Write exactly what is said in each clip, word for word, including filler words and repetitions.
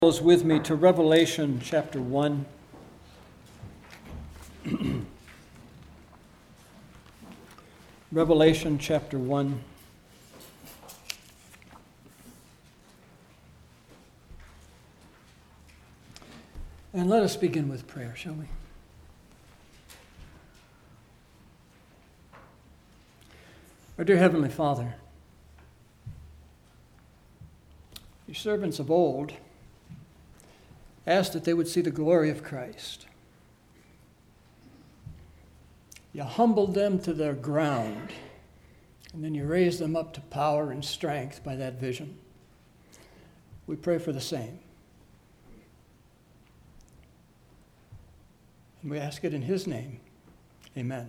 With me to Revelation chapter one. Revelation chapter one. And let us begin with prayer, shall we? Our dear Heavenly Father, your servants of old asked that they would see the glory of Christ. You humbled them to their ground, and then you raised them up to power and strength by that vision. We pray for the same. And we ask it in His name. Amen.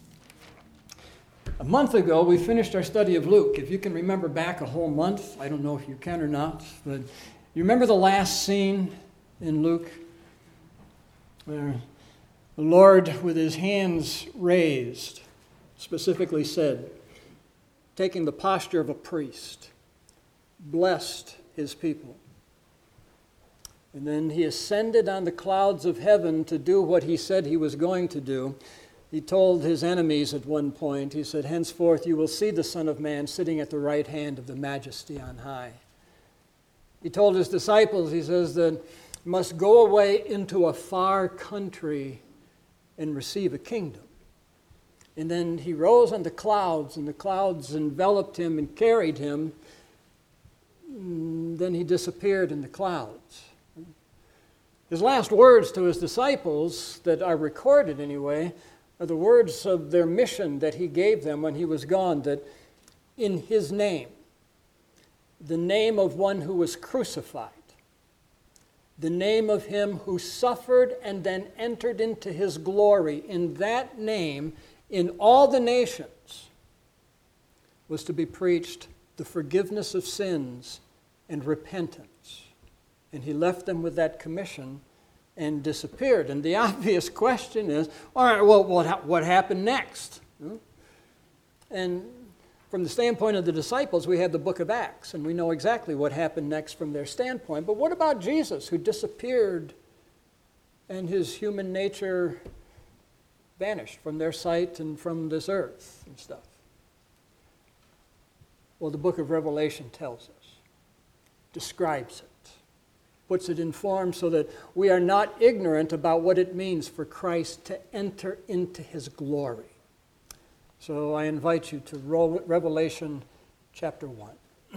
A month ago, we finished our study of Luke. If you can remember back a whole month, I don't know if you can or not, but you remember the last scene in Luke, where the Lord, with his hands raised, specifically said, taking the posture of a priest, blessed his people. And then he ascended on the clouds of heaven to do what he said he was going to do. He told his enemies at one point, he said, "Henceforth you will see the Son of Man sitting at the right hand of the Majesty on high." He told his disciples, he says, that must go away into a far country and receive a kingdom. And then he rose on the clouds, and the clouds enveloped him and carried him. And then he disappeared in the clouds. His last words to his disciples, that are recorded anyway, are the words of their mission that he gave them when he was gone, that in his name, the name of one who was crucified, the name of him who suffered and then entered into his glory, in that name, in all the nations, was to be preached the forgiveness of sins and repentance. And he left them with that commission and disappeared. And the obvious question is, all right, well, what, what happened next? And from the standpoint of the disciples, we have the book of Acts, and we know exactly what happened next from their standpoint. But what about Jesus, who disappeared and his human nature vanished from their sight and from this earth and stuff? Well, the book of Revelation tells us, describes it, puts it in form so that we are not ignorant about what it means for Christ to enter into his glory. So I invite you to Revelation chapter one.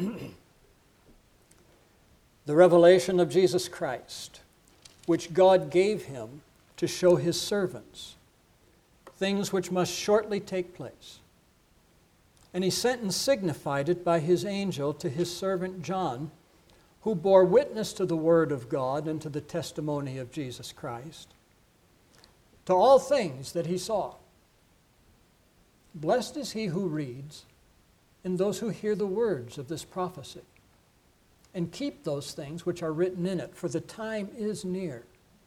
The revelation of Jesus Christ, which God gave him to show his servants things which must shortly take place. And he sent and signified it by his angel to his servant John, who bore witness to the word of God and to the testimony of Jesus Christ, to all things that he saw. Blessed is he who reads, and those who hear the words of this prophecy, and keep those things which are written in it, for the time is near.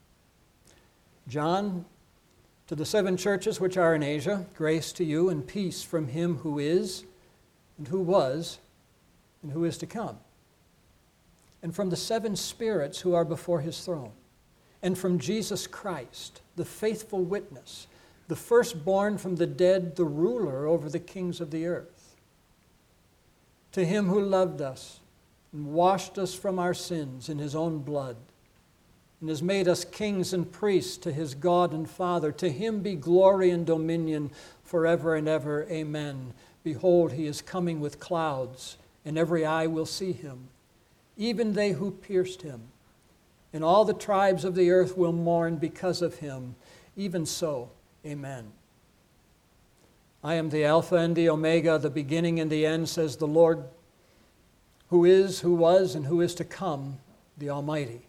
John, to the seven churches which are in Asia, grace to you and peace from him who is, and who was, and who is to come, and from the seven spirits who are before his throne, and from Jesus Christ, the faithful witness, the firstborn from the dead, the ruler over the kings of the earth. To him who loved us and washed us from our sins in his own blood, and has made us kings and priests to his God and Father, to him be glory and dominion forever and ever. Amen. Behold, he is coming with clouds, and every eye will see him, even they who pierced him. And all the tribes of the earth will mourn because of him. Even so, amen. I am the Alpha and the Omega, the beginning and the end, says the Lord, who is, who was, and who is to come, the Almighty.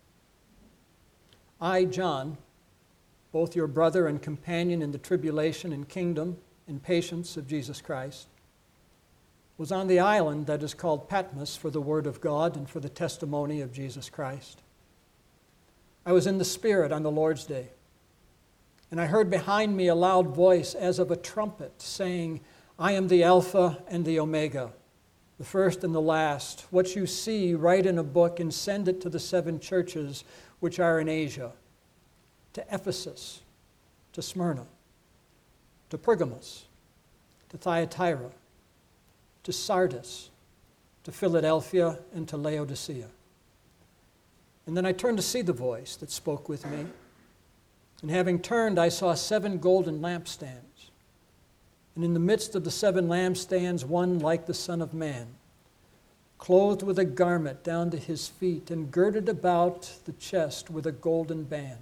I, John, both your brother and companion in the tribulation and kingdom and patience of Jesus Christ, was on the island that is called Patmos for the word of God and for the testimony of Jesus Christ. I was in the Spirit on the Lord's day, and I heard behind me a loud voice as of a trumpet saying, I am the Alpha and the Omega, the first and the last. What you see, write in a book and send it to the seven churches which are in Asia, to Ephesus, to Smyrna, to Pergamos, to Thyatira, to Sardis, to Philadelphia, and to Laodicea. And then I turned to see the voice that spoke with me. And having turned, I saw seven golden lampstands. And in the midst of the seven lampstands, one like the Son of Man, clothed with a garment down to his feet, and girded about the chest with a golden band.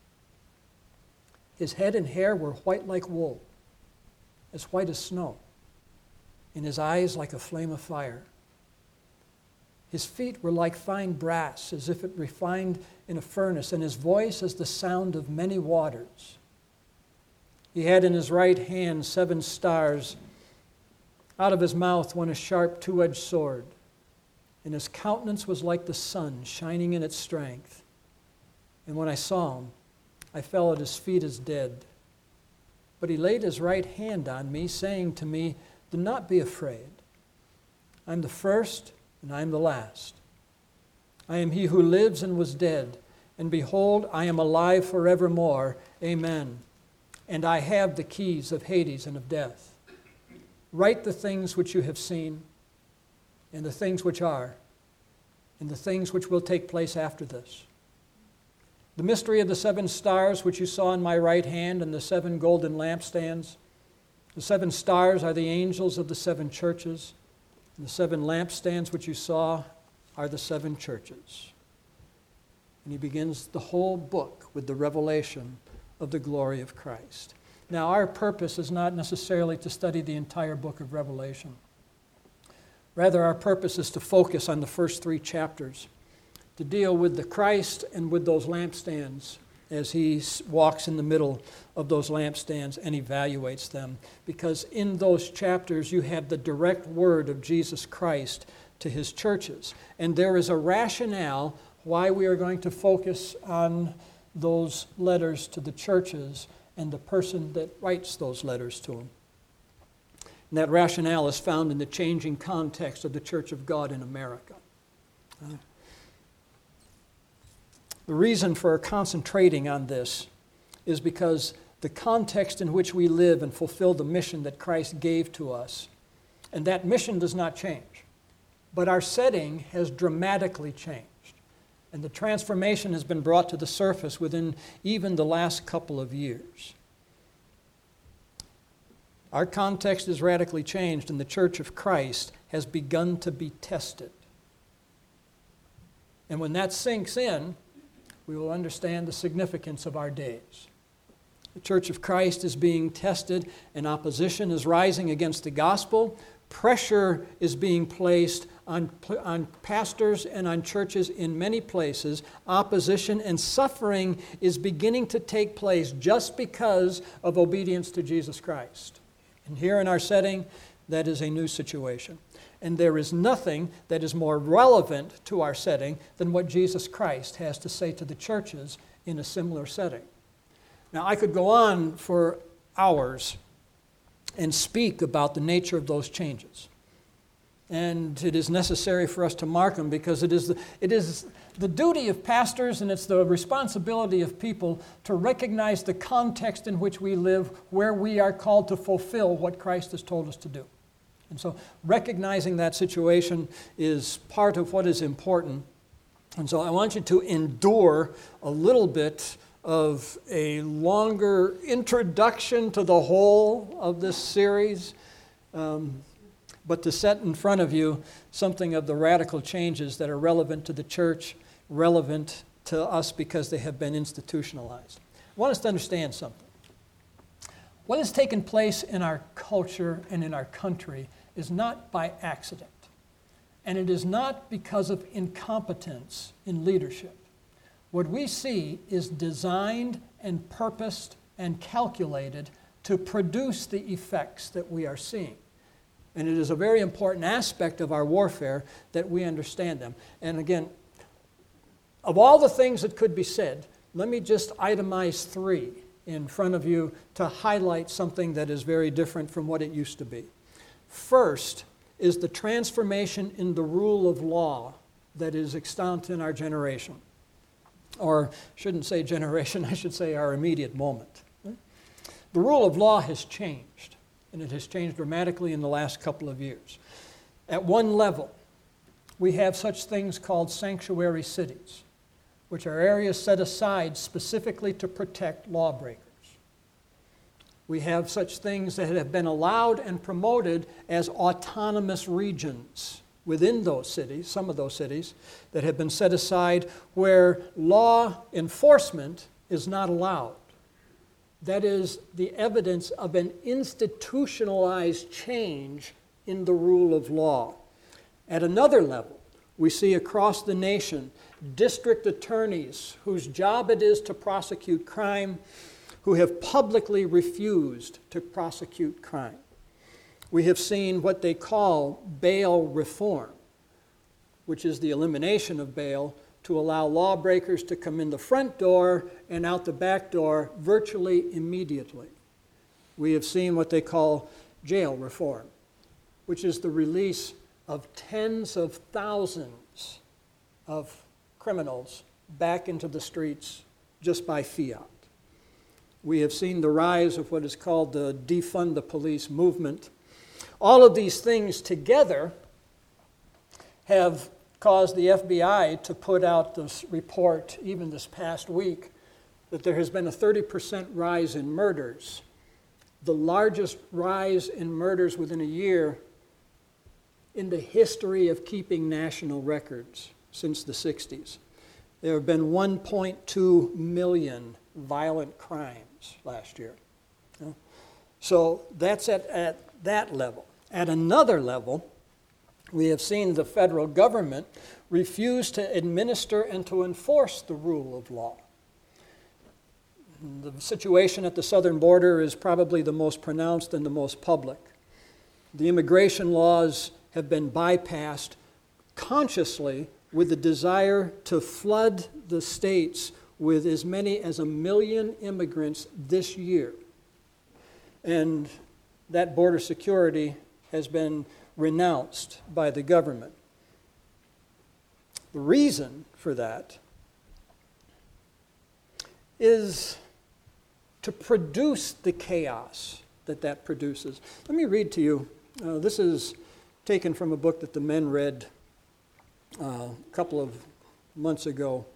His head and hair were white like wool, as white as snow, and his eyes like a flame of fire. His feet were like fine brass, as if it refined in a furnace, and his voice as the sound of many waters. He had in his right hand seven stars. Out of his mouth went a sharp two-edged sword, and his countenance was like the sun shining in its strength. And when I saw him, I fell at his feet as dead. But he laid his right hand on me, saying to me, "Do not be afraid. I am the first and I am the last. I am he who lives and was dead, and behold, I am alive forevermore. Amen. And I have the keys of Hades and of death. Write the things which you have seen, and the things which are, and the things which will take place after this. The mystery of the seven stars which you saw in my right hand, and the seven golden lampstands. The seven stars are the angels of the seven churches. And the seven lampstands which you saw are the seven churches." And he begins the whole book with the revelation of the glory of Christ. Now, our purpose is not necessarily to study the entire book of Revelation. Rather, our purpose is to focus on the first three chapters, to deal with the Christ and with those lampstands as he walks in the middle of those lampstands and evaluates them. Because in those chapters you have the direct word of Jesus Christ to his churches. And there is a rationale why we are going to focus on those letters to the churches and the person that writes those letters to them. And that rationale is found in the changing context of the Church of God in America. Uh, The reason for concentrating on this is because the context in which we live and fulfill the mission that Christ gave to us, and that mission does not change, but our setting has dramatically changed, and the transformation has been brought to the surface within even the last couple of years. Our context is radically changed, and the Church of Christ has begun to be tested. And when that sinks in, we will understand the significance of our days. The Church of Christ is being tested, and opposition is rising against the gospel. Pressure is being placed on, on pastors and on churches in many places. Opposition and suffering is beginning to take place just because of obedience to Jesus Christ. And here in our setting, that is a new situation. And there is nothing that is more relevant to our setting than what Jesus Christ has to say to the churches in a similar setting. Now, I could go on for hours and speak about the nature of those changes. And it is necessary for us to mark them because it is the, it is the duty of pastors and it's the responsibility of people to recognize the context in which we live, where we are called to fulfill what Christ has told us to do. And so recognizing that situation is part of what is important. And so I want you to endure a little bit of a longer introduction to the whole of this series, um, but to set in front of you something of the radical changes that are relevant to the church, relevant to us because they have been institutionalized. I want us to understand something. What has taken place in our culture and in our country is not by accident. And it is not because of incompetence in leadership. What we see is designed and purposed and calculated to produce the effects that we are seeing. And it is a very important aspect of our warfare that we understand them. And again, of all the things that could be said, let me just itemize three in front of you to highlight something that is very different from what it used to be. First, is the transformation in the rule of law that is extant in our generation. Or shouldn't say generation, I should say our immediate moment. The rule of law has changed, and it has changed dramatically in the last couple of years. At one level, we have such things called sanctuary cities, which are areas set aside specifically to protect lawbreakers. We have such things that have been allowed and promoted as autonomous regions within those cities, some of those cities, that have been set aside where law enforcement is not allowed. That is the evidence of an institutionalized change in the rule of law. At another level, we see across the nation district attorneys whose job it is to prosecute crime, who have publicly refused to prosecute crime. We have seen what they call bail reform, which is the elimination of bail to allow lawbreakers to come in the front door and out the back door virtually immediately. We have seen what they call jail reform, which is the release of tens of thousands of criminals back into the streets just by fiat. We have seen the rise of what is called the defund the police movement. All of these things together have caused the F B I to put out this report, even this past week, that there has been a thirty percent rise in murders, the largest rise in murders within a year in the history of keeping national records since the sixties. There have been one point two million violent crimes last year. So that's at, at that level. At another level, we have seen the federal government refuse to administer and to enforce the rule of law. The situation at the southern border is probably the most pronounced and the most public. The immigration laws have been bypassed consciously with the desire to flood the states with as many as a million immigrants this year. And that border security has been renounced by the government. The reason for that is to produce the chaos that that produces. Let me read to you. Uh, this is taken from a book that the men read uh, a couple of months ago.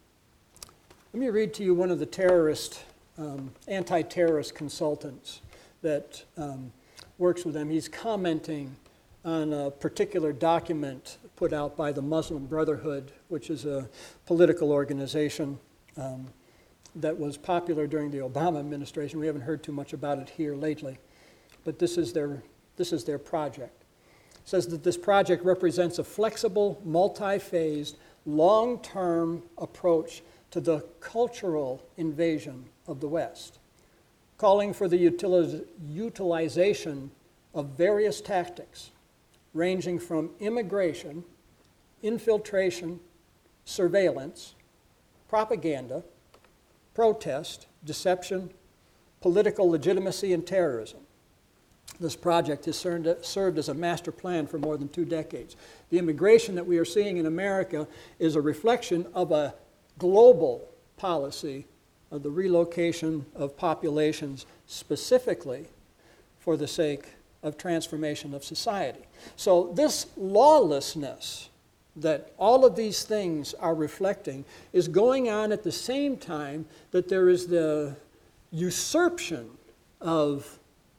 Let me read to you one of the terrorist, um, anti-terrorist consultants that um, works with them. He's commenting on a particular document put out by the Muslim Brotherhood, which is a political organization um, that was popular during the Obama administration. We haven't heard too much about it here lately, but this is their, this is their project. It says that this project represents a flexible, multi-phased, long-term approach to the cultural invasion of the West, calling for the utiliz- utilization of various tactics, ranging from immigration, infiltration, surveillance, propaganda, protest, deception, political legitimacy, and terrorism. This project has served as a master plan for more than two decades. The immigration that we are seeing in America is a reflection of a global policy of the relocation of populations specifically for the sake of transformation of society. So this lawlessness that all of these things are reflecting is going on at the same time that there is the usurpation of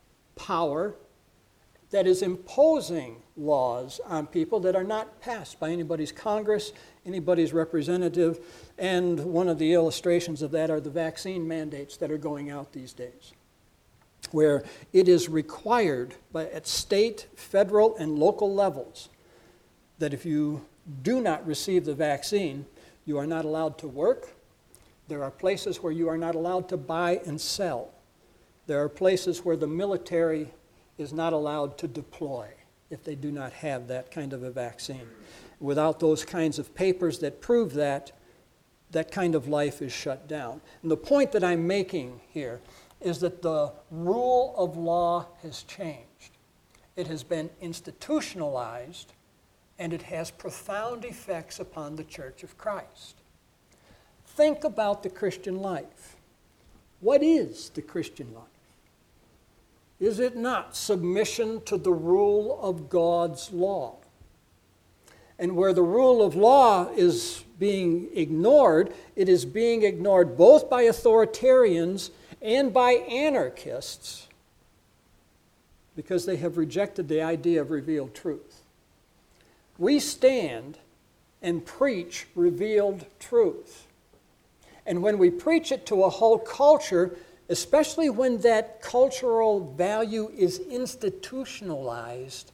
power that is imposing laws on people that are not passed by anybody's Congress, anybody's representative, and one of the illustrations of that are the vaccine mandates that are going out these days, where it is required by, at state, federal, and local levels that if you do not receive the vaccine, you are not allowed to work. There are places where you are not allowed to buy and sell. There are places where the military is not allowed to deploy if they do not have that kind of a vaccine. Without those kinds of papers that prove that, that kind of life is shut down. And the point that I'm making here is that the rule of law has changed. it has been institutionalized, and it has profound effects upon the Church of Christ. Think about the Christian life. What is the Christian life? Is it not submission to the rule of God's law? And where the rule of law is being ignored, it is being ignored both by authoritarians and by anarchists because they have rejected the idea of revealed truth. We stand and preach revealed truth. And when we preach it to a whole culture, especially when that cultural value is institutionalized,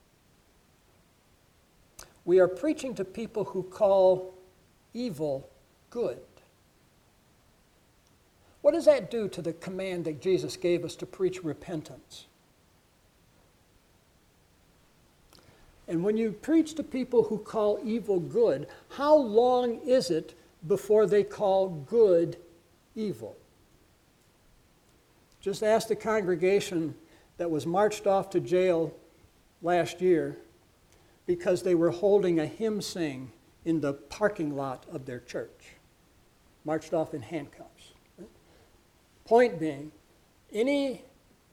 we are preaching to people who call evil good. What does that do to the command that Jesus gave us to preach repentance? And when you preach to people who call evil good, how long is it before they call good evil? Just ask the congregation that was marched off to jail last year because they were holding a hymn sing in the parking lot of their church, marched off in handcuffs. Point being, any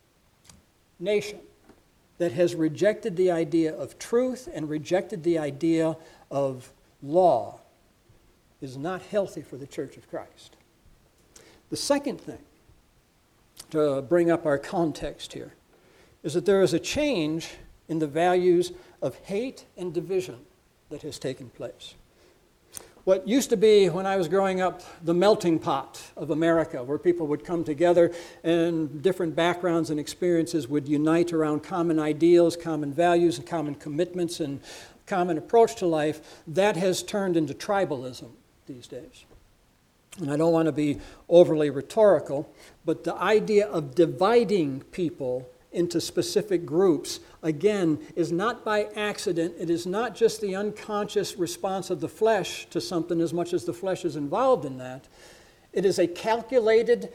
nation that has rejected the idea of truth and rejected the idea of law is not healthy for the Church of Christ. The second thing, to bring up our context here, is that there is a change in the values of hate and division that has taken place. What used to be, when I was growing up, the melting pot of America, where people would come together and different backgrounds and experiences would unite around common ideals, common values, and common commitments and common approach to life, that has turned into tribalism these days. And I don't want to be overly rhetorical, but the idea of dividing people into specific groups, again, is not by accident. It is not just the unconscious response of the flesh to something as much as the flesh is involved in that. It is a calculated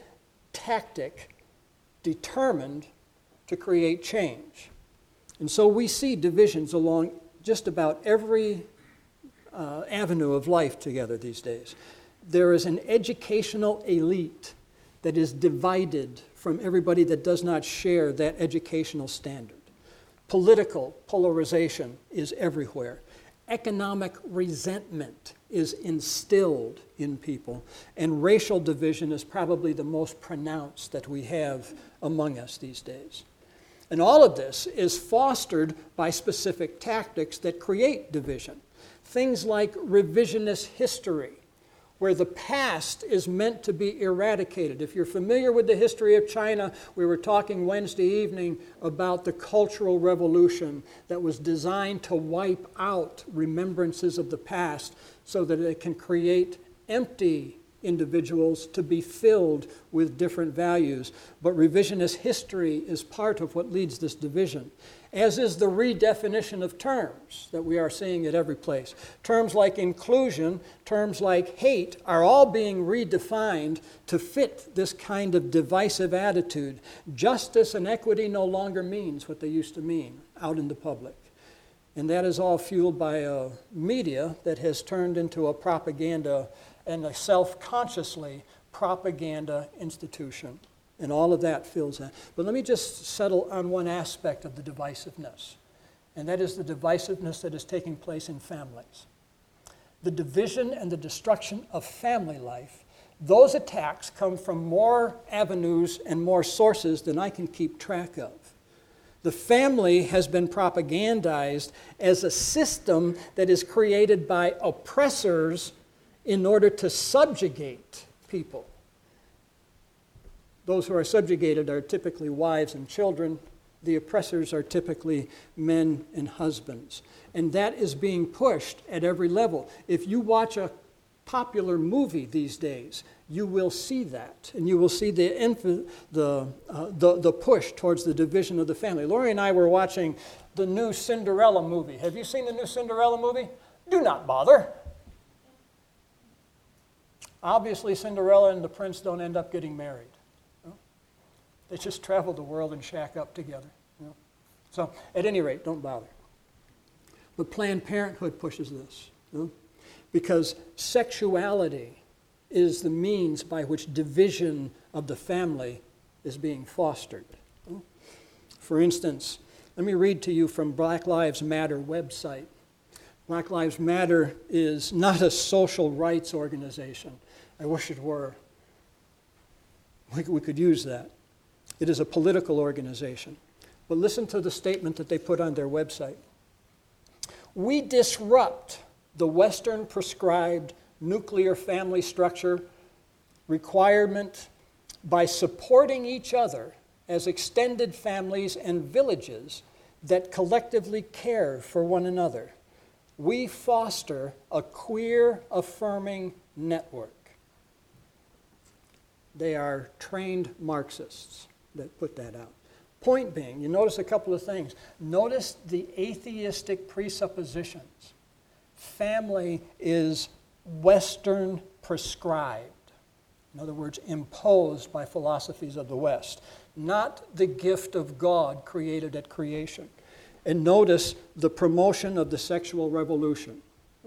tactic determined to create change. And so we see divisions along just about every uh, avenue of life together these days. There is an educational elite that is divided from everybody that does not share that educational standard. Political polarization is everywhere. Economic resentment is instilled in people, and racial division is probably the most pronounced that we have among us these days. And all of this is fostered by specific tactics that create division. Things like revisionist history, where the past is meant to be eradicated. If you're familiar with the history of China, we were talking Wednesday evening about the Cultural Revolution that was designed to wipe out remembrances of the past so that it can create empty individuals to be filled with different values. But revisionist history is part of what leads this division, as is the redefinition of terms that we are seeing at every place. Terms like inclusion, terms like hate are all being redefined to fit this kind of divisive attitude. Justice and equity no longer means what they used to mean out in the public. And that is all fueled by a media that has turned into a propaganda and a self-consciously propaganda institution. And all of that fills that. But let me just settle on one aspect of the divisiveness, and that is the divisiveness that is taking place in families. The division and the destruction of family life, those attacks come from more avenues and more sources than I can keep track of. The family has been propagandized as a system that is created by oppressors in order to subjugate people. Those who are subjugated are typically wives and children. The oppressors are typically men and husbands. And that is being pushed at every level. If you watch a popular movie these days, you will see that. And you will see the inf- the, uh, the, the push towards the division of the family. Lori and I were watching the new Cinderella movie. Have you seen the new Cinderella movie? Do not bother. Obviously, Cinderella and the prince don't end up getting married. You know? They just travel the world and shack up together. You know? So, at any rate, don't bother. But Planned Parenthood pushes this, you know? Because sexuality is the means by which division of the family is being fostered. For instance, let me read to you from Black Lives Matter website. Black Lives Matter is not a social rights organization. I wish it were. We, we could use that. It is a political organization. But listen to the statement that they put on their website. We disrupt the Western prescribed nuclear family structure requirement by supporting each other as extended families and villages that collectively care for one another. We foster a queer affirming network. They are trained Marxists that put that out. Point being, you notice a couple of things. Notice the atheistic presuppositions. Family is Western prescribed. In other words, imposed by philosophies of the West. Not the gift of God created at creation. And notice the promotion of the sexual revolution.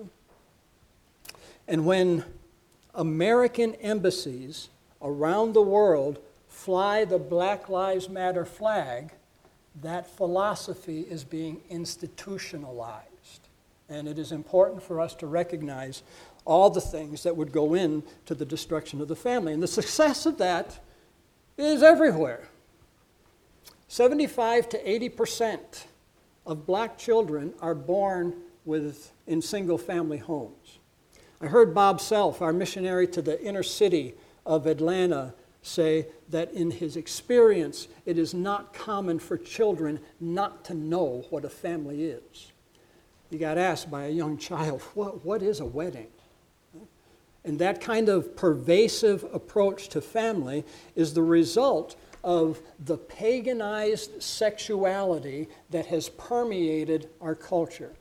And when American embassies around the world fly the Black Lives Matter flag, that philosophy is being institutionalized. And it is important for us to recognize all the things that would go into the destruction of the family. And the success of that is everywhere. seventy-five to eighty percent of black children are born with, in single-family homes. I heard Bob Self, our missionary to the inner city of Atlanta, say that in his experience, it is not common for children not to know what a family is. He got asked by a young child, what, what is a wedding? And that kind of pervasive approach to family is the result of the paganized sexuality that has permeated our culture.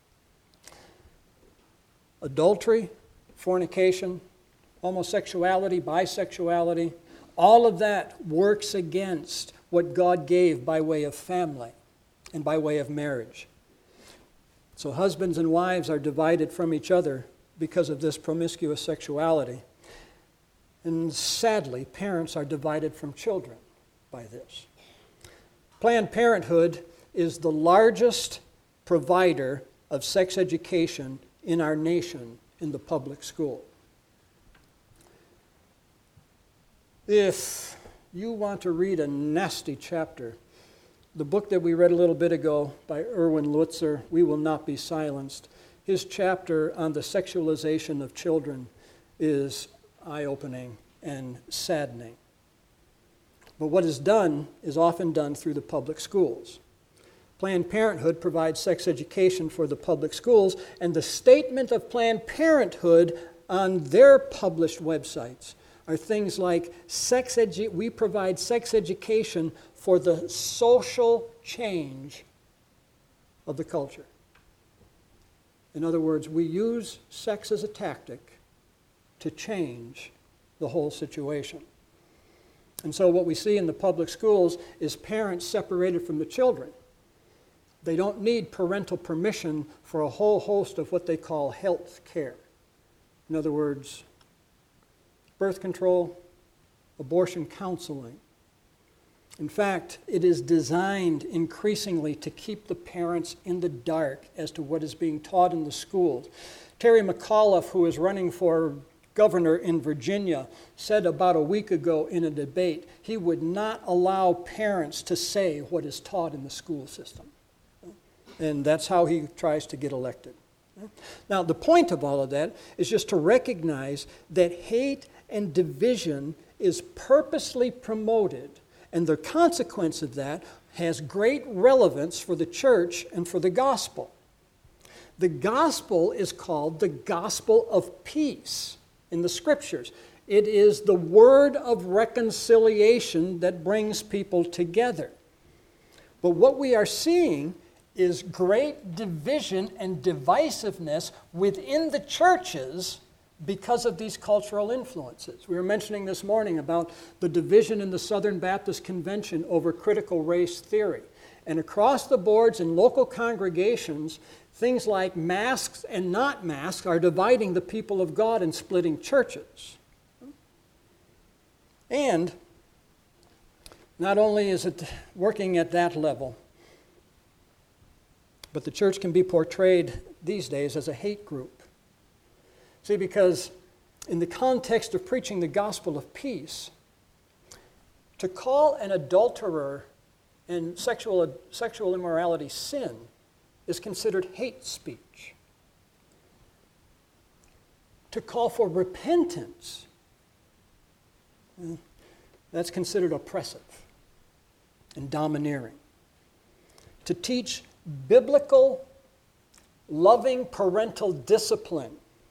Adultery, fornication, homosexuality, bisexuality, all of that works against what God gave by way of family and by way of marriage. So husbands and wives are divided from each other because of this promiscuous sexuality. And sadly, parents are divided from children by this. Planned Parenthood is the largest provider of sex education in our nation in the public school. If you want to read a nasty chapter, the book that we read a little bit ago by Erwin Lutzer, We Will Not Be Silenced, his chapter on the sexualization of children is eye-opening and saddening. But what is done is often done through the public schools. Planned Parenthood provides sex education for the public schools, and the statement of Planned Parenthood on their published websites are things like, sex edu- we provide sex education for the social change of the culture. In other words, we use sex as a tactic to change the whole situation. And so what we see in the public schools is parents separated from the children. They don't need parental permission for a whole host of what they call health care. In other words, birth control, abortion counseling. In fact, it is designed increasingly to keep the parents in the dark as to what is being taught in the schools. Terry McAuliffe, who is running for governor in Virginia, said about a week ago in a debate he would not allow parents to say what is taught in the school system. And that's how he tries to get elected. Now, the point of all of that is just to recognize that hate and division is purposely promoted, and the consequence of that has great relevance for the church and for the gospel. The gospel is called the gospel of peace in the scriptures. It is the word of reconciliation that brings people together. But what we are seeing is great division and divisiveness within the churches because of these cultural influences. We were mentioning this morning about the division in the Southern Baptist Convention over critical race theory. And across the boards in local congregations, things like masks and not masks are dividing the people of God and splitting churches. And not only is it working at that level, but the church can be portrayed these days as a hate group. See, because in the context of preaching the gospel of peace, to call an adulterer and sexual, sexual immorality sin is considered hate speech. To call for repentance, that's considered oppressive and domineering. To teach biblical, loving parental discipline,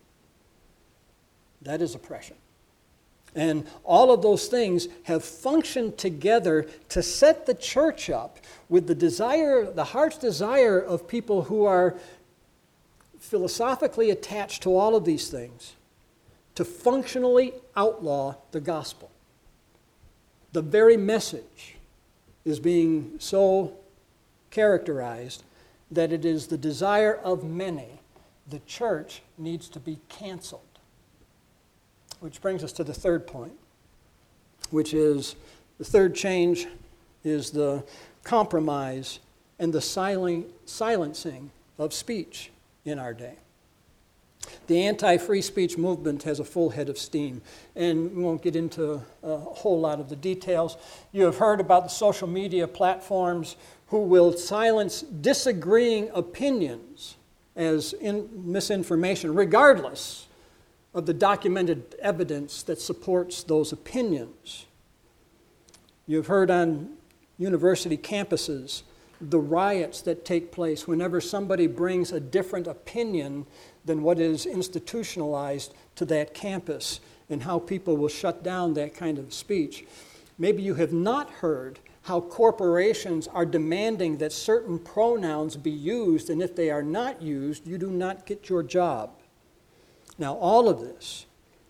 that is oppression. And all of those things have functioned together to set the church up with the desire, the heart's desire of people who are philosophically attached to all of these things, to functionally outlaw the gospel. The very message is being so characterized that it is the desire of many. The church needs to be canceled. Which brings us to the third point, which is the third change is the compromise and the silent, silencing of speech in our day. The anti-free speech movement has a full head of steam, and we won't get into a whole lot of the details. You have heard about the social media platforms who will silence disagreeing opinions as in misinformation, regardless of the documented evidence that supports those opinions. You've heard on university campuses the riots that take place whenever somebody brings a different opinion than what is institutionalized to that campus, and how people will shut down that kind of speech. Maybe you have not heard how corporations are demanding that certain pronouns be used, and if they are not used, you do not get your job. Now, all of this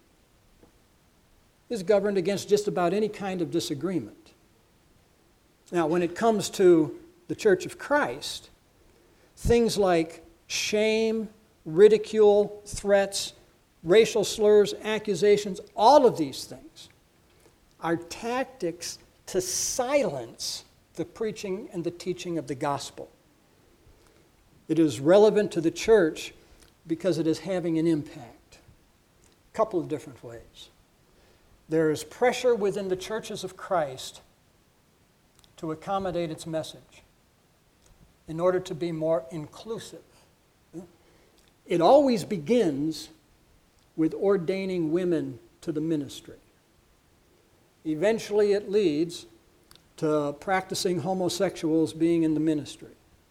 is governed against just about any kind of disagreement. Now, when it comes to the Church of Christ, things like shame, ridicule, threats, racial slurs, accusations, all of these things are tactics to silence the preaching and the teaching of the gospel. It is relevant to the church because it is having an impact. A couple of different ways. There is pressure within the churches of Christ to accommodate its message in order to be more inclusive. It always begins with ordaining women to the ministry. Eventually it leads to practicing homosexuals being in the ministry.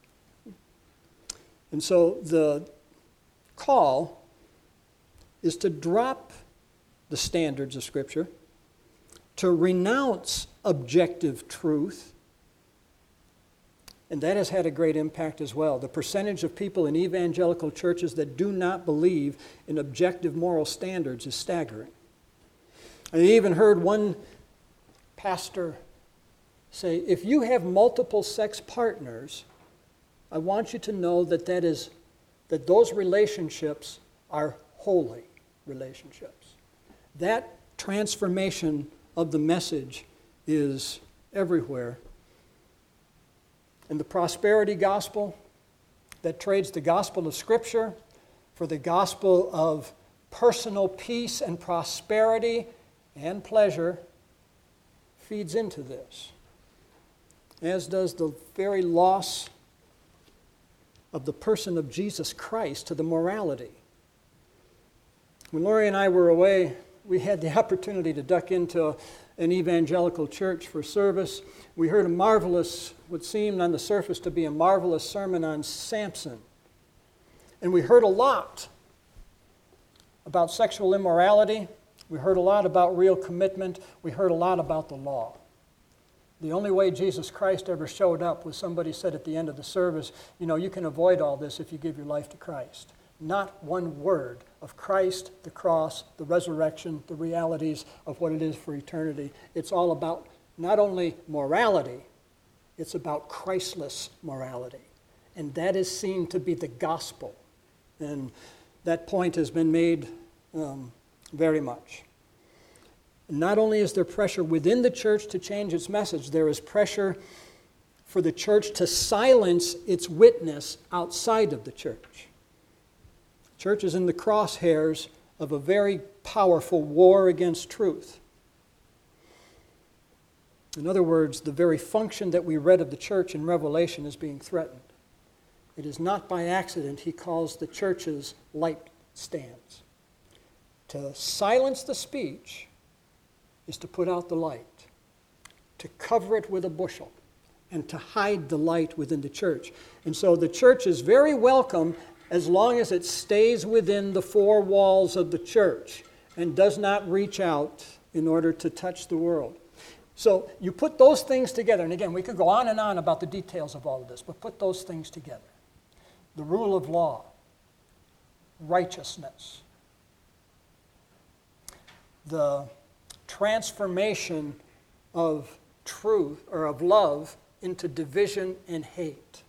And so the call is to drop the standards of Scripture, to renounce objective truth, and that has had a great impact as well. The percentage of people in evangelical churches that do not believe in objective moral standards is staggering. I even heard one pastor say, if you have multiple sex partners, I want you to know that that is that those relationships are holy relationships. That transformation of the message is everywhere. And the prosperity gospel that trades the gospel of Scripture for the gospel of personal peace and prosperity and pleasure feeds into this, as does the very loss of the person of Jesus Christ to the morality. When Lori and I were away, we had the opportunity to duck into an evangelical church for service. We heard a marvelous, what seemed on the surface to be a marvelous sermon on Samson. And we heard a lot about sexual immorality. We heard a lot about real commitment. We heard a lot about the law. The only way Jesus Christ ever showed up was somebody said at the end of the service, you know, you can avoid all this if you give your life to Christ. Not one word of Christ, the cross, the resurrection, the realities of what it is for eternity. It's all about not only morality, It's about Christless morality. And that is seen to be the gospel. And that point has been made um, very much. Not only is there pressure within the church to change its message, there is pressure for the church to silence its witness outside of the church. The church is in the crosshairs of a very powerful war against truth. In other words, the very function that we read of the church in Revelation is being threatened. It is not by accident he calls the churches light stands. To silence the speech is to put out the light, to cover it with a bushel, and to hide the light within the church. And so the church is very welcome as long as it stays within the four walls of the church and does not reach out in order to touch the world. So you put those things together, and again, we could go on and on about the details of all of this, but put those things together. The rule of law, righteousness, the transformation of truth or of love into division and hate,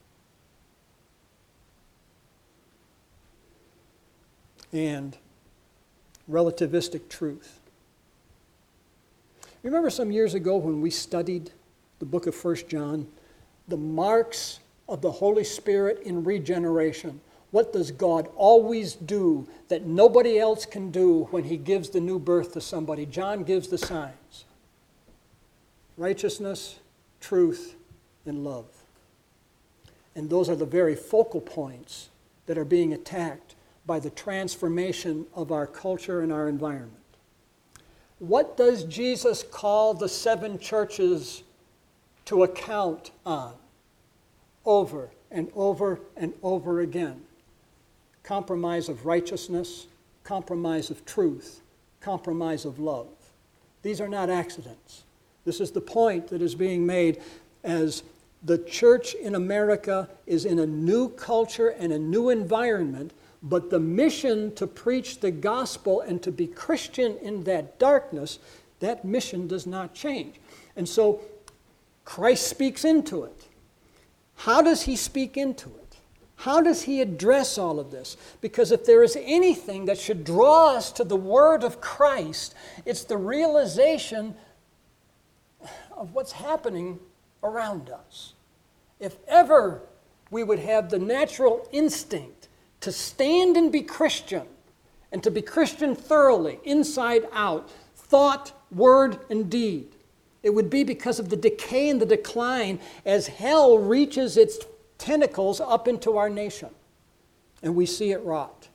and relativistic truth. Remember some years ago when we studied the book of First John, the marks of the Holy Spirit in regeneration. What does God always do that nobody else can do when he gives the new birth to somebody? John gives the signs. Righteousness, truth, and love. And those are the very focal points that are being attacked by the transformation of our culture and our environment. What does Jesus call the seven churches to account on? Over and over and over again. Compromise of righteousness, compromise of truth, compromise of love. These are not accidents. This is the point that is being made as the church in America is in a new culture and a new environment, but the mission to preach the gospel and to be Christian in that darkness, that mission does not change. And so Christ speaks into it. How does he speak into it? How does he address all of this? Because if there is anything that should draw us to the word of Christ, it's the realization of what's happening around us. If ever we would have the natural instinct to stand and be Christian, and to be Christian thoroughly, inside out, thought, word, and deed, it would be because of the decay and the decline as hell reaches its tentacles up into our nation. And we see it rot.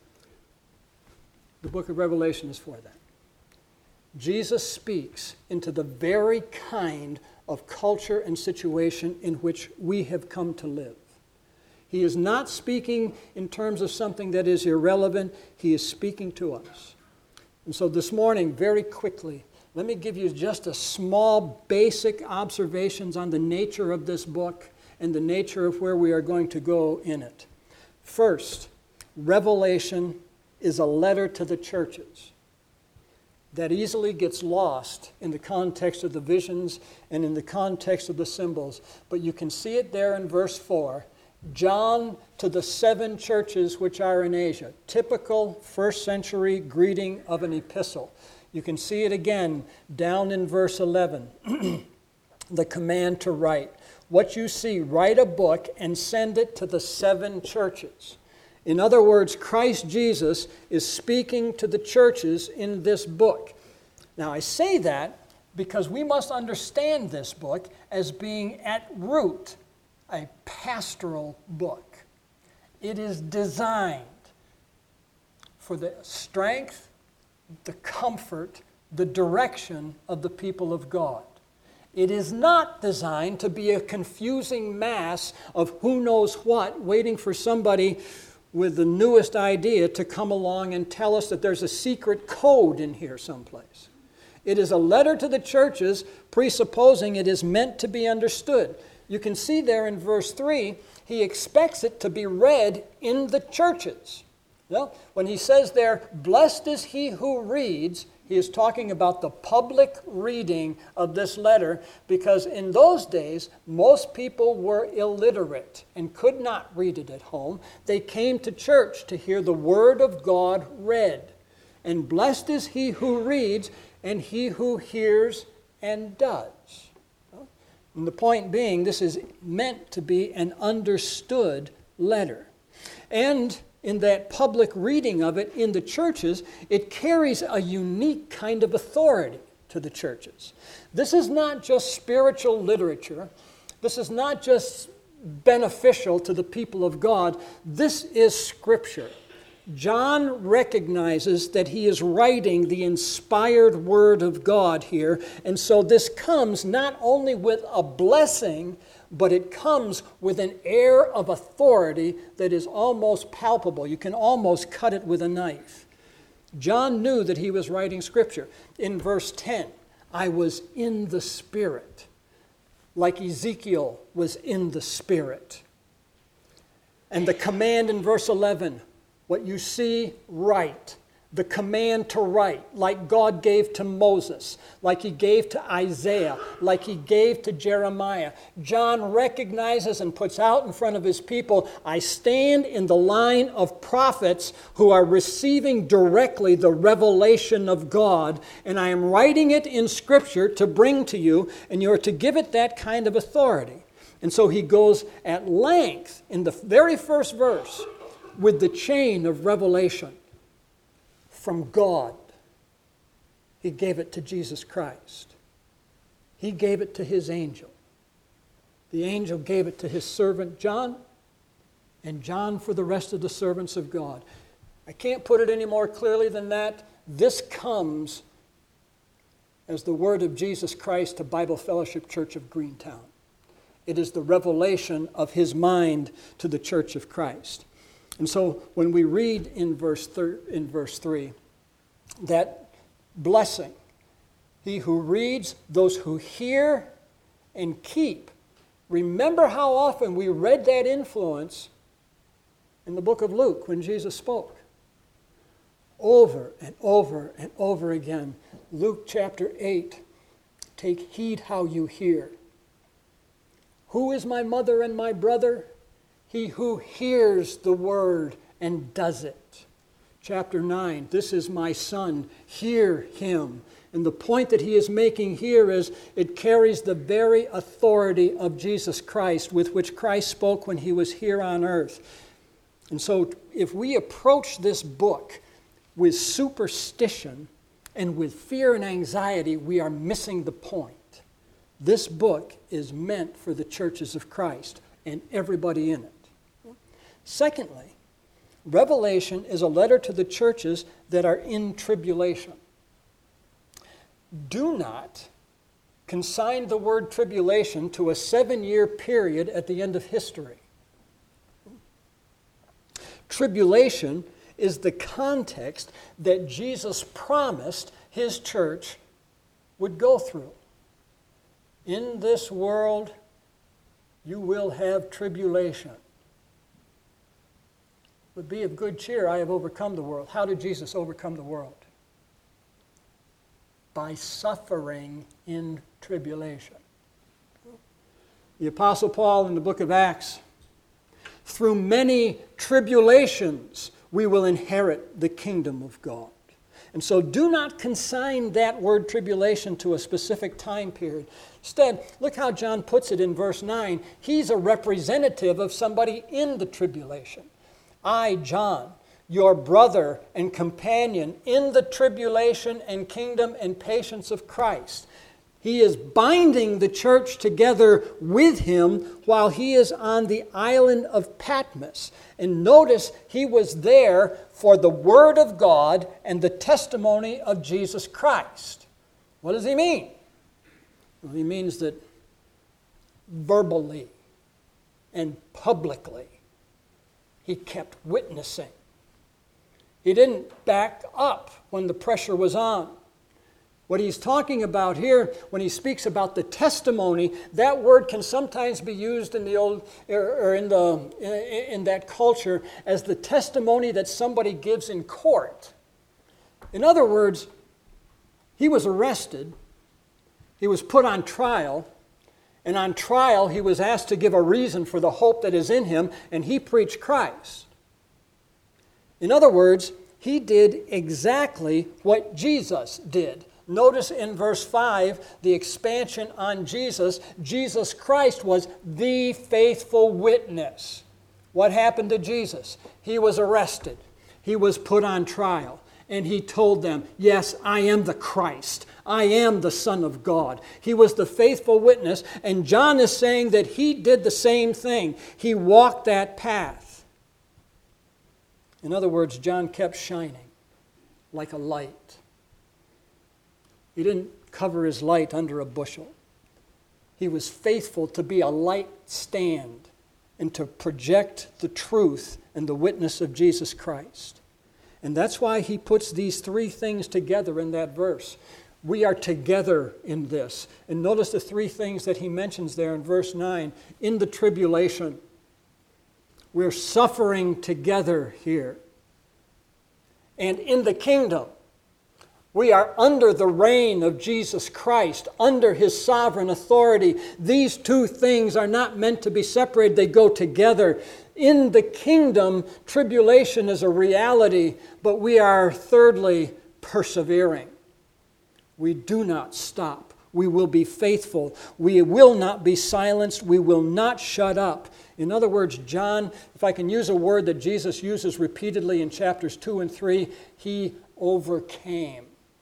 The book of Revelation is for that. Jesus speaks into the very kind of culture and situation in which we have come to live. He is not speaking in terms of something that is irrelevant. He is speaking to us. And so this morning, very quickly, let me give you just a small basic observations on the nature of this book and the nature of where we are going to go in it. First, Revelation is a letter to the churches that easily gets lost in the context of the visions and in the context of the symbols. But you can see it there in verse four. John to the seven churches which are in Asia. Typical first century greeting of an epistle. You can see it again down in verse eleven. The command to write. What you see, write a book and send it to the seven churches. In other words, Christ Jesus is speaking to the churches in this book. Now, I say that because we must understand this book as being at root a pastoral book. It is designed for the strength, the comfort, the direction of the people of God. It is not designed to be a confusing mass of who knows what, waiting for somebody with the newest idea to come along and tell us that there's a secret code in here someplace. It is a letter to the churches, presupposing it is meant to be understood. You can see there in verse three, he expects it to be read in the churches. Well, when he says there, blessed is he who reads, He is talking about the public reading of this letter, because in those days, most people were illiterate and could not read it at home. They came to church to hear the Word of God read. And blessed is he who reads and he who hears and does. And the point being, this is meant to be an understood letter. And in that public reading of it in the churches, it carries a unique kind of authority to the churches. This is not just spiritual literature. This is not just beneficial to the people of God. This is Scripture. John recognizes that he is writing the inspired Word of God here, and so this comes not only with a blessing, but it comes with an air of authority that is almost palpable. You can almost cut it with a knife. John knew that he was writing Scripture. In verse ten, I was in the Spirit, like Ezekiel was in the Spirit. And the command in verse eleven, what you see, write. The command to write, like God gave to Moses, like he gave to Isaiah, like he gave to Jeremiah. John recognizes and puts out in front of his people, I stand in the line of prophets who are receiving directly the revelation of God, and I am writing it in Scripture to bring to you, and you are to give it that kind of authority. And so he goes at length in the very first verse with the chain of revelation from God. He gave it to Jesus Christ. He gave it to his angel. The angel gave it to his servant John, and John for the rest of the servants of God. I can't put it any more clearly than that. This comes as the word of Jesus Christ to Bible Fellowship Church of Greentown. It is the revelation of his mind to the Church of Christ. And so when we read in verse thir- in verse three, that blessing, he who reads, those who hear and keep. Remember how often we read that influence in the book of Luke when Jesus spoke. Over and over and over again. Luke chapter eight, take heed how you hear. Who is my mother and my brother? He who hears the word and does it. Chapter nine, this is my son, hear him. And the point that he is making here is it carries the very authority of Jesus Christ with which Christ spoke when he was here on earth. And so if we approach this book with superstition and with fear and anxiety, we are missing the point. This book is meant for the churches of Christ and everybody in it. Secondly, Revelation is a letter to the churches that are in tribulation. Do not consign the word tribulation to a seven-year period at the end of history. Tribulation is the context that Jesus promised his church would go through. In this world, you will have tribulation. But be of good cheer, I have overcome the world. How did Jesus overcome the world? By suffering in tribulation. The Apostle Paul in the book of Acts, through many tribulations we will inherit the kingdom of God. And so do not consign that word tribulation to a specific time period. Instead, look how John puts it in verse nine. He's a representative of somebody in the tribulation. I, John, your brother and companion in the tribulation and kingdom and patience of Christ. He is binding the church together with him while he is on the island of Patmos. And notice he was there for the word of God and the testimony of Jesus Christ. What does he mean? Well, he means that verbally and publicly he kept witnessing. He didn't back up when the pressure was on. What he's talking about here, when he speaks about the testimony, that word can sometimes be used in the old or in the in that culture as the testimony that somebody gives in court. In other words, He was arrested. He was put on trial. And on trial, he was asked to give a reason for the hope that is in him, and he preached Christ. In other words, he did exactly what Jesus did. Notice in verse five, the expansion on Jesus. Jesus Christ was the faithful witness. What happened to Jesus? He was arrested. He was put on trial. And he told them, yes, I am the Christ. I am the Son of God. He was the faithful witness. And John is saying that he did the same thing. He walked that path. In other words, John kept shining like a light. He didn't cover his light under a bushel. He was faithful to be a light stand and to project the truth and the witness of Jesus Christ. And that's why he puts these three things together in that verse. We are together in this. And notice the three things that he mentions there in verse nine. In the tribulation, we're suffering together here. And in the kingdom, we are under the reign of Jesus Christ, under his sovereign authority. These two things are not meant to be separated. They go together. In the kingdom, tribulation is a reality, but we are, thirdly, persevering. We do not stop. We will be faithful. We will not be silenced. We will not shut up. In other words, John, if I can use a word that Jesus uses repeatedly in chapters two and three, he overcame.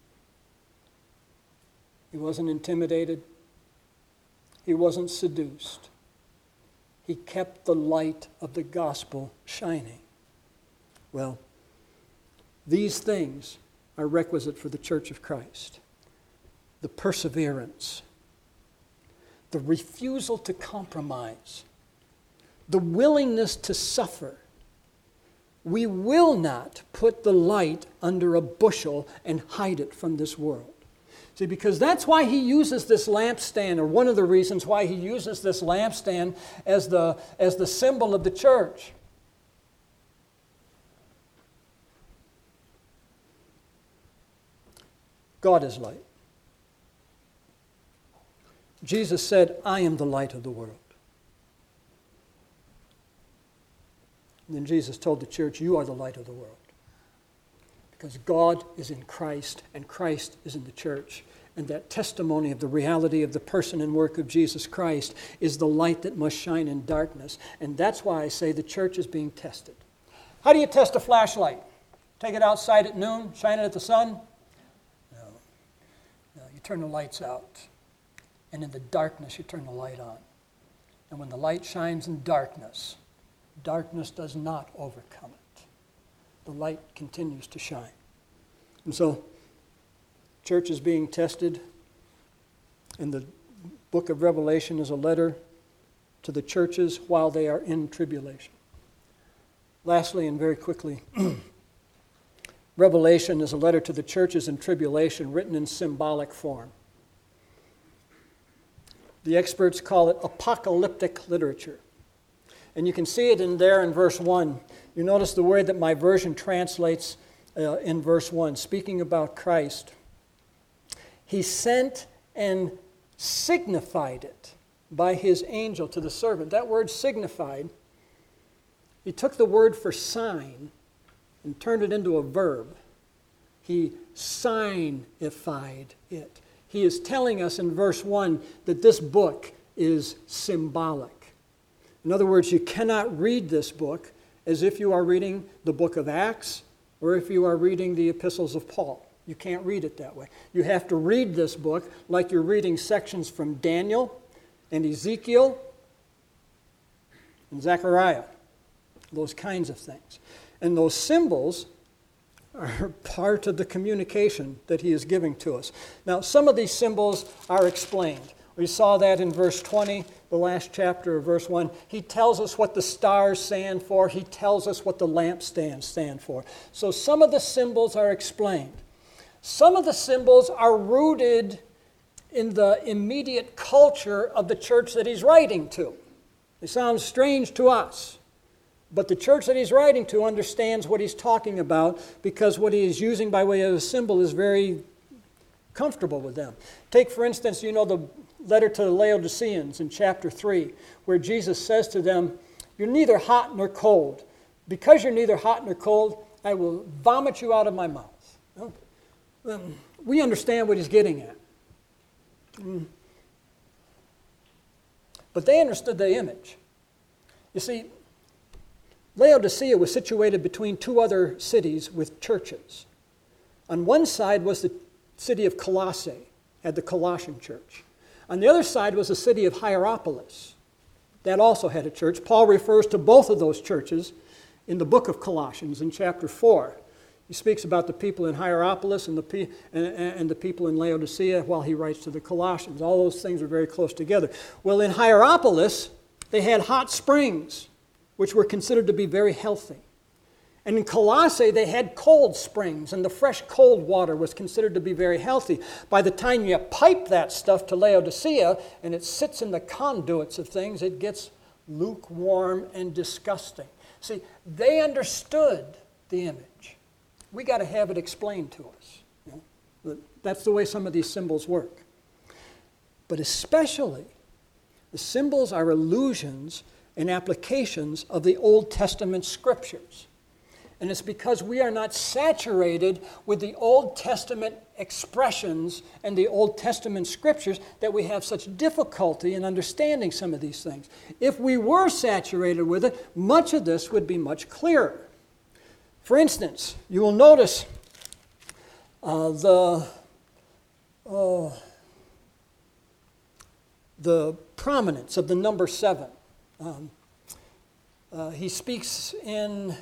He wasn't intimidated. He wasn't seduced. He kept the light of the gospel shining. Well, these things are requisite for the church of Christ. The perseverance, the refusal to compromise, the willingness to suffer. We will not put the light under a bushel and hide it from this world. See, because that's why he uses this lampstand, or one of the reasons why he uses this lampstand as the, as the symbol of the church. God is light. Jesus said, I am the light of the world. And then Jesus told the church, you are the light of the world. Because God is in Christ, and Christ is in the church. And that testimony of the reality of the person and work of Jesus Christ is the light that must shine in darkness. And that's why I say the church is being tested. How do you test a flashlight? Take it outside at noon, shine it at the sun? No. No, you turn the lights out. And in the darkness, you turn the light on. And when the light shines in darkness, darkness does not overcome it. The light continues to shine. And so, church is being tested, and the book of Revelation is a letter to the churches while they are in tribulation. Lastly, and very quickly, Revelation is a letter to the churches in tribulation written in symbolic form. The experts call it apocalyptic literature. And you can see it in there in verse one. You notice the word that my version translates uh, in verse one, speaking about Christ. He sent and signified it by his angel to the servant. That word signified, he took the word for sign and turned it into a verb. He signified it. He is telling us in verse one that this book is symbolic. In other words, you cannot read this book as if you are reading the book of Acts or if you are reading the epistles of Paul. You can't read it that way. You have to read this book like you're reading sections from Daniel and Ezekiel and Zechariah, those kinds of things. And those symbols are part of the communication that he is giving to us. Now, some of these symbols are explained. We saw that in verse twenty, the last chapter of verse one. He tells us what the stars stand for. He tells us what the lampstands stand for. So some of the symbols are explained. Some of the symbols are rooted in the immediate culture of the church that he's writing to. They sound strange to us. But the church that he's writing to understands what he's talking about because what he is using by way of a symbol is very comfortable with them. Take, for instance, you know, the letter to the Laodiceans in chapter three, where Jesus says to them, you're neither hot nor cold. Because you're neither hot nor cold, I will vomit you out of my mouth. Um, we understand what he's getting at. Mm. But they understood the image. You see, Laodicea was situated between two other cities with churches. On one side was the city of Colossae, had the Colossian church. On the other side was the city of Hierapolis. That also had a church. Paul refers to both of those churches in the book of Colossians in chapter four. He speaks about the people in Hierapolis and the, and, and the people in Laodicea while he writes to the Colossians. All those things are very close together. Well, in Hierapolis, they had hot springs, which were considered to be very healthy. And in Colossae, they had cold springs, and the fresh cold water was considered to be very healthy. By the time you pipe that stuff to Laodicea, and it sits in the conduits of things, it gets lukewarm and disgusting. See, they understood the image. We got to have it explained to us. You know? That's the way some of these symbols work. But especially, the symbols are allusions and applications of the Old Testament scriptures. And it's because we are not saturated with the Old Testament expressions and the Old Testament scriptures that we have such difficulty in understanding some of these things. If we were saturated with it, much of this would be much clearer. For instance, you will notice uh, the, uh, the prominence of the number seven. Um, uh, he speaks in,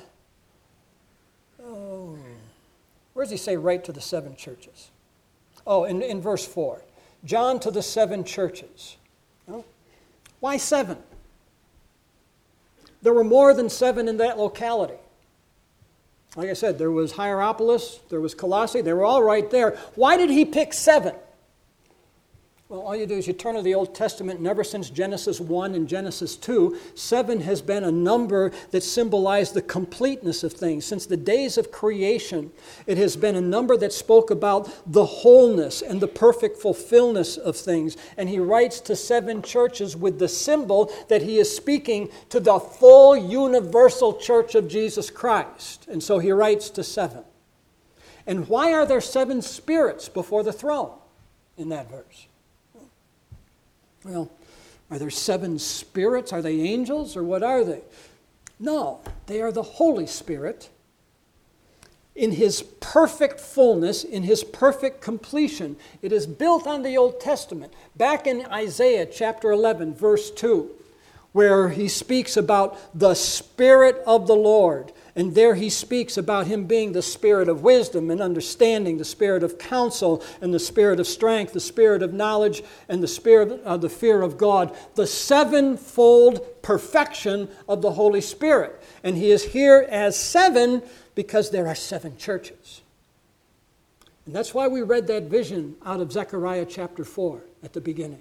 oh, where does he say write to the seven churches? Oh, in, in verse four. John to the seven churches. Oh, why seven? There were more than seven in that locality. Like I said, there was Hierapolis, there was Colossae, they were all right there. Why did he pick seven? Well, all you do is you turn to the Old Testament, and ever since Genesis one and Genesis two, seven has been a number that symbolized the completeness of things. Since the days of creation, it has been a number that spoke about the wholeness and the perfect fulfillment of things. And he writes to seven churches with the symbol that he is speaking to the full universal church of Jesus Christ. And so he writes to seven. And why are there seven spirits before the throne in that verse? Well, are there seven spirits? Are they angels, or what are they? No, they are the Holy Spirit in his perfect fullness, in his perfect completion. It is built on the Old Testament. Back in Isaiah chapter eleven, verse two, where he speaks about the Spirit of the Lord. And there he speaks about him being the spirit of wisdom and understanding, the spirit of counsel and the spirit of strength, the spirit of knowledge and the spirit of the fear of God, the sevenfold perfection of the Holy Spirit. And he is here as seven because there are seven churches. And that's why we read that vision out of Zechariah chapter four at the beginning.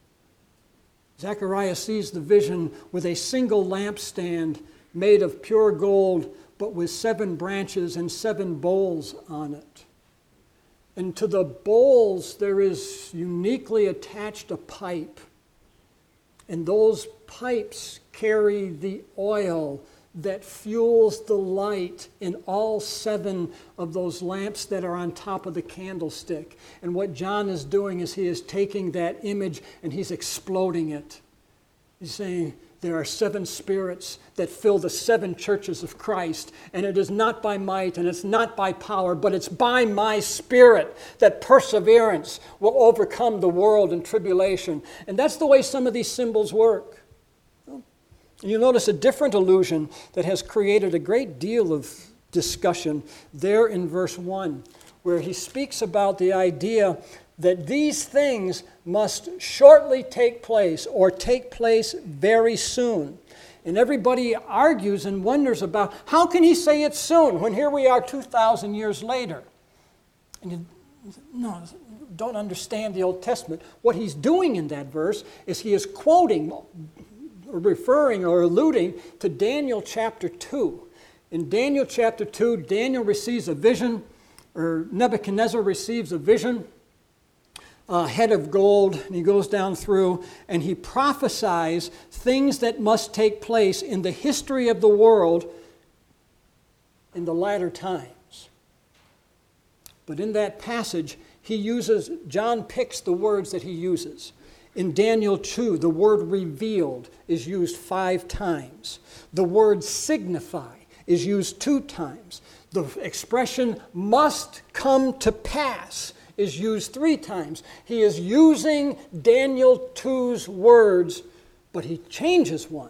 Zechariah sees the vision with a single lampstand made of pure gold, but with seven branches and seven bowls on it. And to the bowls there is uniquely attached a pipe. And those pipes carry the oil that fuels the light in all seven of those lamps that are on top of the candlestick. And what John is doing is he is taking that image and he's exploding it. He's saying, there are seven spirits that fill the seven churches of Christ, and it is not by might and it's not by power, but it's by my Spirit that perseverance will overcome the world and tribulation. And that's the way some of these symbols work. And you'll notice a different allusion that has created a great deal of discussion there in verse one, where he speaks about the idea that these things must shortly take place or take place very soon. And everybody argues and wonders about how can he say it soon when here we are two thousand years later? And you no, don't understand the Old Testament. What he's doing in that verse is he is quoting, or referring or alluding to Daniel chapter two. In Daniel chapter two, Daniel receives a vision, or Nebuchadnezzar receives a vision uh, head of gold, and he goes down through, and he prophesies things that must take place in the history of the world in the latter times. But in that passage, he uses, John picks the words that he uses. In Daniel two, the word revealed is used five times. The word signify is used two times. The expression must come to pass is used three times. He is using Daniel two's words, but he changes one.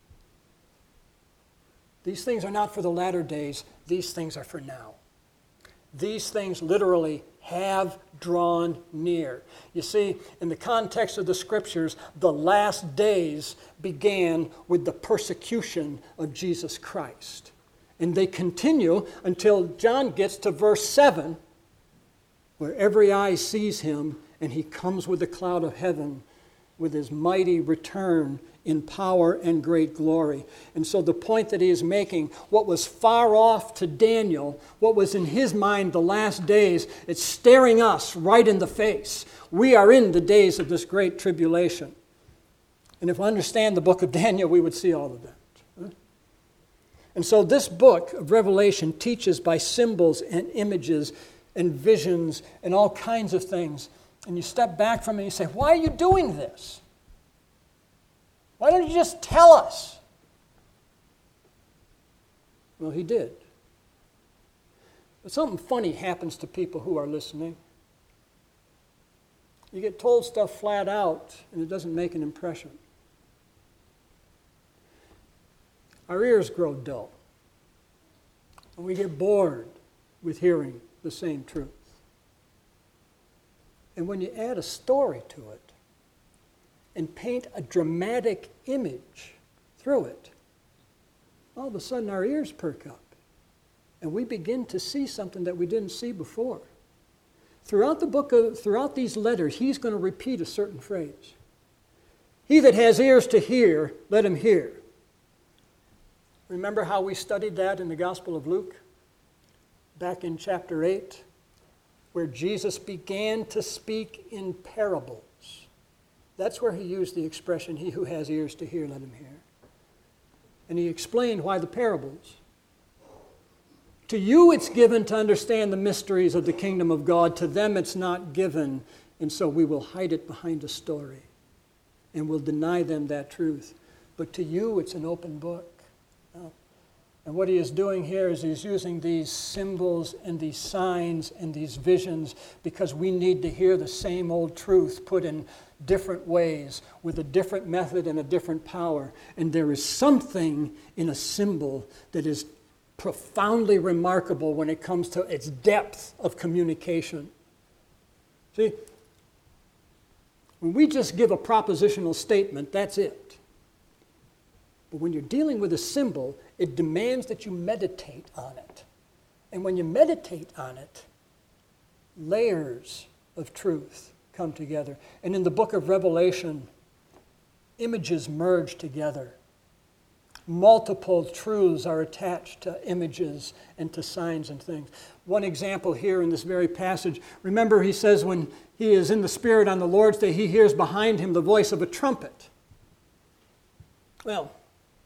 These things are not for the latter days. These things are for now. These things literally have drawn near. You see, in the context of the Scriptures, the last days began with the persecution of Jesus Christ. And they continue until John gets to verse seven, where every eye sees him, and he comes with the cloud of heaven with his mighty return in power and great glory. And so the point that he is making, what was far off to Daniel, what was in his mind the last days, it's staring us right in the face. We are in the days of this great tribulation. And if we understand the book of Daniel, we would see all of that. And so this book of Revelation teaches by symbols and images and visions and all kinds of things. And you step back from it and you say, why are you doing this? Why don't you just tell us? Well, he did. But something funny happens to people who are listening. You get told stuff flat out, and it doesn't make an impression. Our ears grow dull, and we get bored with hearing the same truth. And when you add a story to it, and paint a dramatic image through it, all of a sudden our ears perk up, and we begin to see something that we didn't see before. Throughout the book of, throughout these letters, he's going to repeat a certain phrase. He that has ears to hear, let him hear. Remember how we studied that in the Gospel of Luke, back in chapter eight, where Jesus began to speak in parables. That's where he used the expression, he who has ears to hear, let him hear. And he explained why the parables. To you it's given to understand the mysteries of the kingdom of God. To them it's not given, and so we will hide it behind a story, and will deny them that truth. But to you it's an open book. And what he is doing here is he's using these symbols and these signs and these visions because we need to hear the same old truth put in different ways with a different method and a different power. And there is something in a symbol that is profoundly remarkable when it comes to its depth of communication. See, when we just give a propositional statement, that's it. But when you're dealing with a symbol, it demands that you meditate on it. And when you meditate on it, layers of truth come together. And in the book of Revelation, images merge together. Multiple truths are attached to images and to signs and things. One example here in this very passage, remember he says when he is in the Spirit on the Lord's Day, he hears behind him the voice of a trumpet. Well,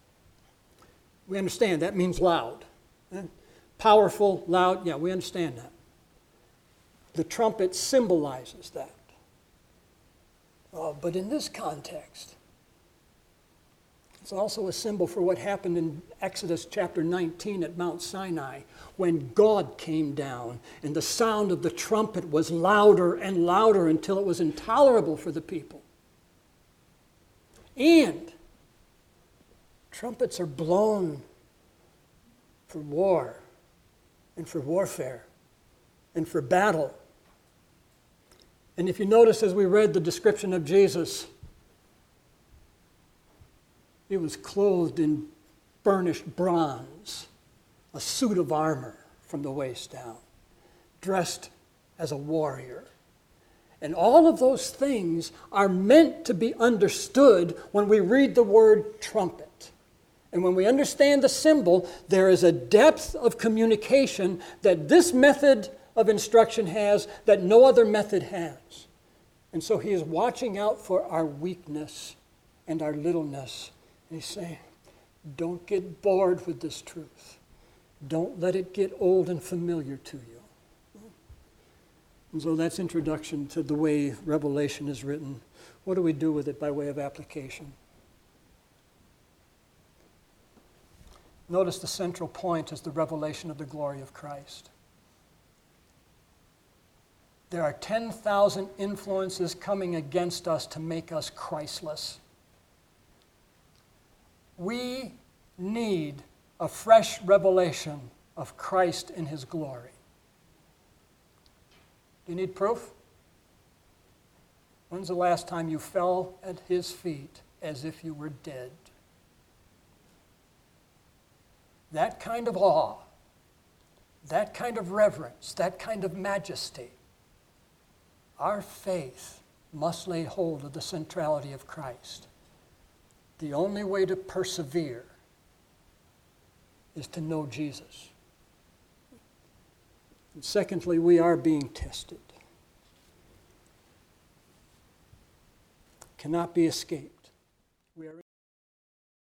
we understand that means loud. Powerful, loud, yeah, we understand that. The trumpet symbolizes that. Uh, but in this context, it's also a symbol for what happened in Exodus chapter nineteen at Mount Sinai when God came down and the sound of the trumpet was louder and louder until it was intolerable for the people. And trumpets are blown for war and for warfare and for battle. And if you notice as we read the description of Jesus, he was clothed in burnished bronze, a suit of armor from the waist down, dressed as a warrior. And all of those things are meant to be understood when we read the word trumpet. And when we understand the symbol, there is a depth of communication that this method of instruction has that no other method has. And so he is watching out for our weakness and our littleness. And he's saying, don't get bored with this truth. Don't let it get old and familiar to you. And so that's introduction to the way Revelation is written. What do we do with it by way of application? Notice the central point is the revelation of the glory of Christ. There are ten thousand influences coming against us to make us Christless. We need a fresh revelation of Christ in his glory. Do you need proof? When's the last time you fell at his feet as if you were dead? That kind of awe, that kind of reverence, that kind of majesty. Our faith must lay hold of the centrality of Christ. The only way to persevere is to know Jesus. And secondly, we are being tested. Cannot be escaped. We are